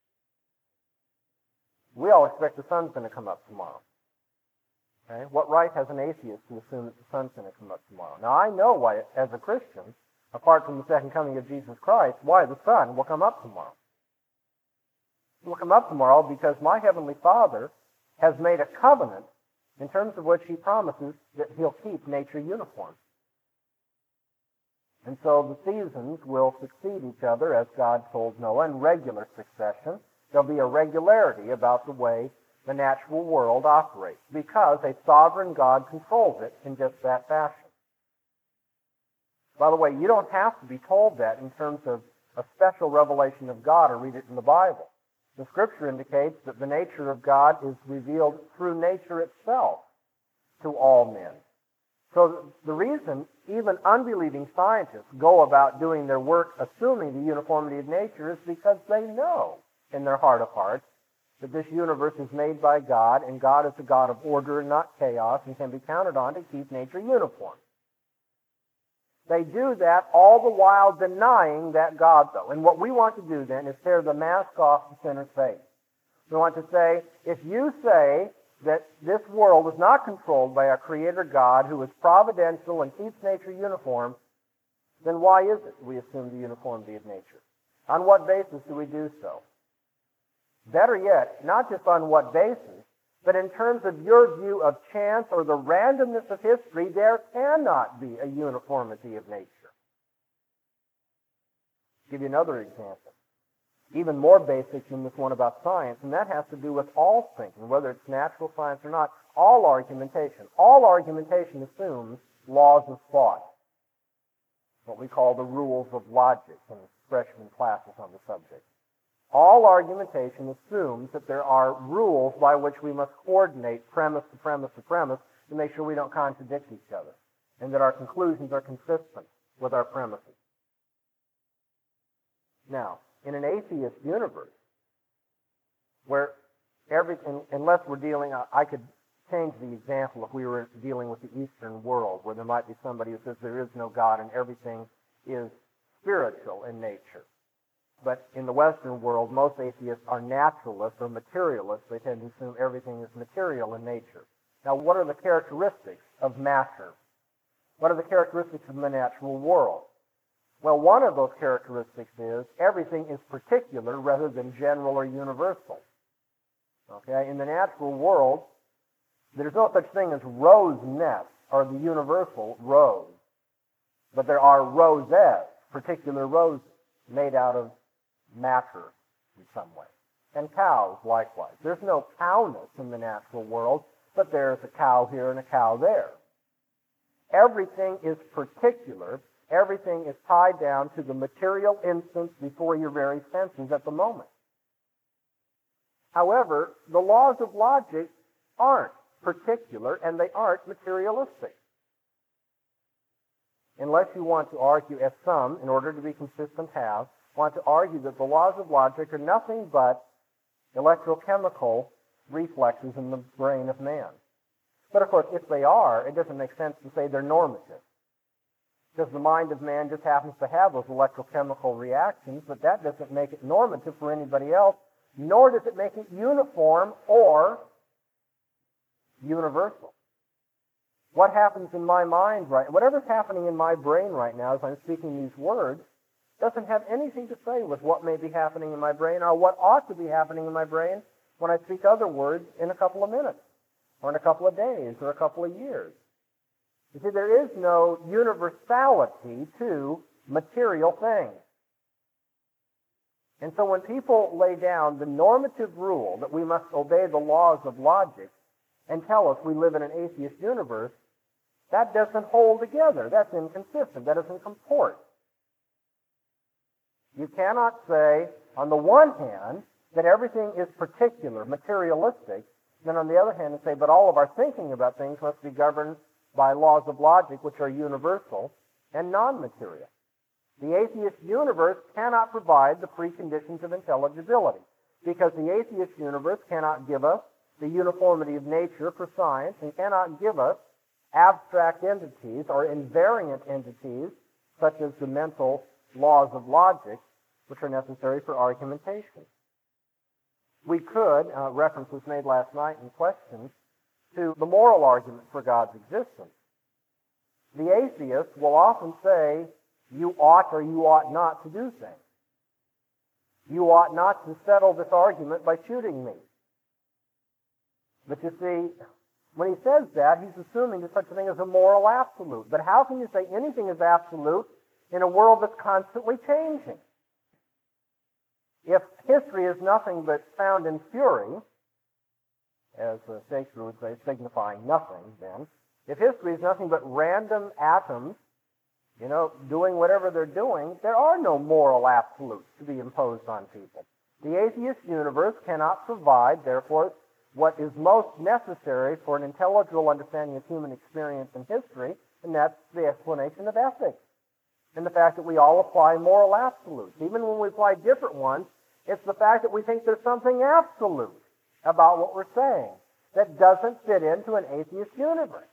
[SPEAKER 2] We all expect the sun's going to come up tomorrow. Okay? What right has an atheist to assume that the sun's going to come up tomorrow? Now, I know why, as a Christian, apart from the second coming of Jesus Christ, why the sun will come up tomorrow. It will come up tomorrow because my Heavenly Father has made a covenant in terms of which He promises that He'll keep nature uniform. And so the seasons will succeed each other, as God told Noah, in regular succession. There'll be a regularity about the way the natural world operates, because a sovereign God controls it in just that fashion. By the way, you don't have to be told that in terms of a special revelation of God or read it in the Bible. The Scripture indicates that the nature of God is revealed through nature itself to all men. So the reason even unbelieving scientists go about doing their work assuming the uniformity of nature is because they know in their heart of hearts that this universe is made by God, and God is a God of order and not chaos, and can be counted on to keep nature uniform. They do that all the while denying that God, though. And what we want to do then is tear the mask off the sinner's face. We want to say, if you say that this world is not controlled by a Creator God who is providential and keeps nature uniform, then why is it we assume the uniformity of nature? On what basis do we do so? Better yet, not just on what basis, but in terms of your view of chance or the randomness of history, there cannot be a uniformity of nature. I'll give you another example, even more basic than this one about science, and that has to do with all thinking, whether it's natural science or not, all argumentation. All argumentation assumes laws of thought, what we call the rules of logic in freshman classes on the subject. All argumentation assumes that there are rules by which we must coordinate premise to premise to premise to make sure we don't contradict each other, and that our conclusions are consistent with our premises. Now, in an atheist universe, where unless we're dealing, I could change the example if we were dealing with the Eastern world, where there might be somebody who says there is no God and everything is spiritual in nature. But in the Western world, most atheists are naturalists or materialists. They tend to assume everything is material in nature. Now, what are the characteristics of matter? What are the characteristics of the natural world? Well, one of those characteristics is everything is particular rather than general or universal. Okay? In the natural world, there's no such thing as rose nests or the universal rose. But there are rosettes, particular roses, made out of matter in some way. And cows, likewise. There's no cowness in the natural world, but there's a cow here and a cow there. Everything is particular. Everything is tied down to the material instance before your very senses at the moment. However, the laws of logic aren't particular and they aren't materialistic. Unless you want to argue, as some, in order to be consistent, want to argue that the laws of logic are nothing but electrochemical reflexes in the brain of man. But of course, if they are, it doesn't make sense to say they're normative. Because the mind of man just happens to have those electrochemical reactions, but that doesn't make it normative for anybody else, nor does it make it uniform or universal. What happens in my mind whatever's happening in my brain right now as I'm speaking these words, doesn't have anything to say with what may be happening in my brain or what ought to be happening in my brain when I speak other words in a couple of minutes or in a couple of days or a couple of years. You see, there is no universality to material things. And so when people lay down the normative rule that we must obey the laws of logic and tell us we live in an atheist universe, that doesn't hold together. That's inconsistent. That doesn't comport. You cannot say, on the one hand, that everything is particular, materialistic, then on the other hand, say, but all of our thinking about things must be governed by laws of logic which are universal and non-material. The atheist universe cannot provide the preconditions of intelligibility, because the atheist universe cannot give us the uniformity of nature for science and cannot give us abstract entities or invariant entities such as the mental laws of logic which are necessary for argumentation. We could, reference was made last night in questions, to the moral argument for God's existence. The atheist will often say, you ought or you ought not to do things. You ought not to settle this argument by shooting me. But you see, when he says that, he's assuming that such a thing as a moral absolute. But how can you say anything is absolute in a world that's constantly changing? If history is nothing but sound and fury, as Shakespeare would say, signifying nothing then, if history is nothing but random atoms, doing whatever they're doing, there are no moral absolutes to be imposed on people. The atheist universe cannot provide, therefore, what is most necessary for an intelligible understanding of human experience and history, and that's the explanation of ethics. And the fact that we all apply moral absolutes. Even when we apply different ones, it's the fact that we think there's something absolute about what we're saying that doesn't fit into an atheist universe.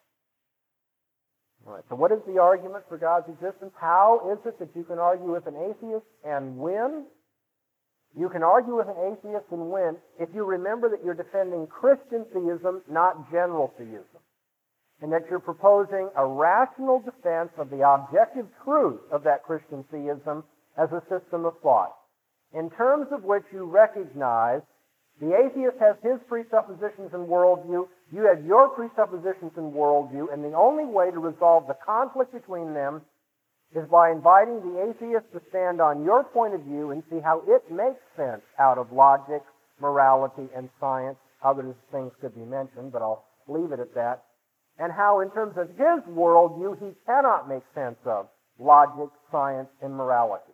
[SPEAKER 2] All right, so what is the argument for God's existence? How is it that you can argue with an atheist and win? You can argue with an atheist and win if you remember that you're defending Christian theism, not general theism, and that you're proposing a rational defense of the objective truth of that Christian theism as a system of thought, in terms of which you recognize the atheist has his presuppositions and worldview, you have your presuppositions and worldview, and the only way to resolve the conflict between them is by inviting the atheist to stand on your point of view and see how it makes sense out of logic, morality, and science. Other things could be mentioned, but I'll leave it at that. And how, in terms of his worldview, he cannot make sense of logic, science, and morality.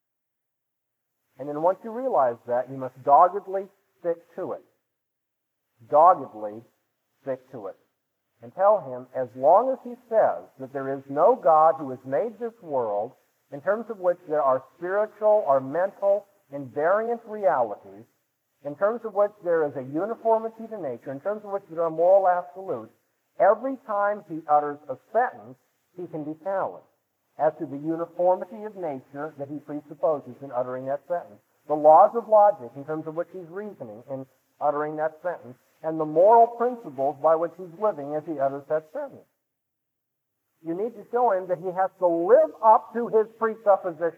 [SPEAKER 2] And then once you realize that, you must doggedly stick to it. Doggedly stick to it. And tell him, as long as he says that there is no God who has made this world, in terms of which there are spiritual or mental invariant realities, in terms of which there is a uniformity to nature, in terms of which there are moral absolutes, every time he utters a sentence, he can be challenged as to the uniformity of nature that he presupposes in uttering that sentence. The laws of logic, in terms of which he's reasoning in uttering that sentence, and the moral principles by which he's living as he utters that sentence. You need to show him that he has to live up to his presupposition.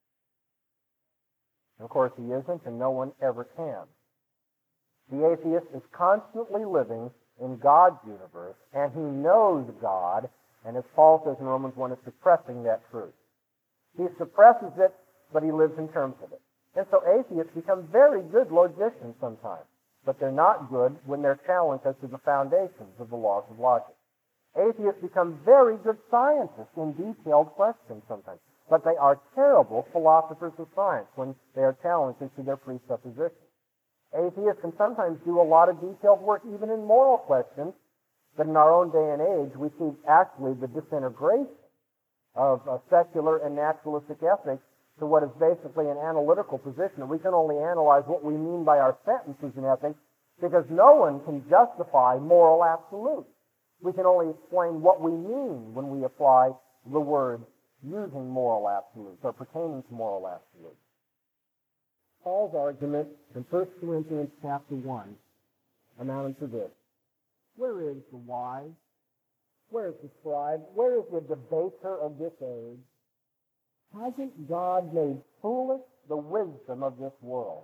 [SPEAKER 2] Of course, he isn't, and no one ever can. The atheist is constantly living in God's universe, and he knows God, and as Paul says in Romans 1, is suppressing that truth. He suppresses it, but he lives in terms of it. And so atheists become very good logicians sometimes, but they're not good when they're challenged as to the foundations of the laws of logic. Atheists become very good scientists in detailed questions sometimes, but they are terrible philosophers of science when they are challenged as to their presuppositions. Atheists can sometimes do a lot of detailed work even in moral questions, but in our own day and age we see actually the disintegration of secular and naturalistic ethics to what is basically an analytical position. We can only analyze what we mean by our sentences in ethics because no one can justify moral absolutes. We can only explain what we mean when we apply the word using moral absolutes or pertaining to moral absolutes. Paul's argument in 1 Corinthians chapter 1 amounted to this. Where is the wise? Where is the scribe? Where is the debater of this age? Hasn't God made foolish the wisdom of this world?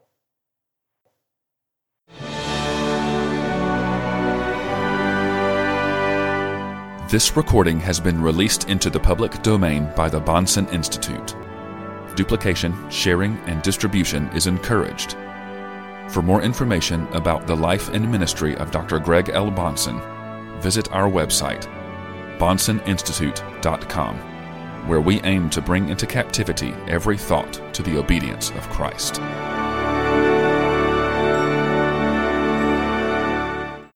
[SPEAKER 1] This recording has been released into the public domain by the Bahnsen Institute. Duplication, sharing, and distribution is encouraged. For more information about the life and ministry of Dr. Greg L. Bahnsen, visit our website, BahnsenInstitute.com, where we aim to bring into captivity every thought to the obedience of Christ.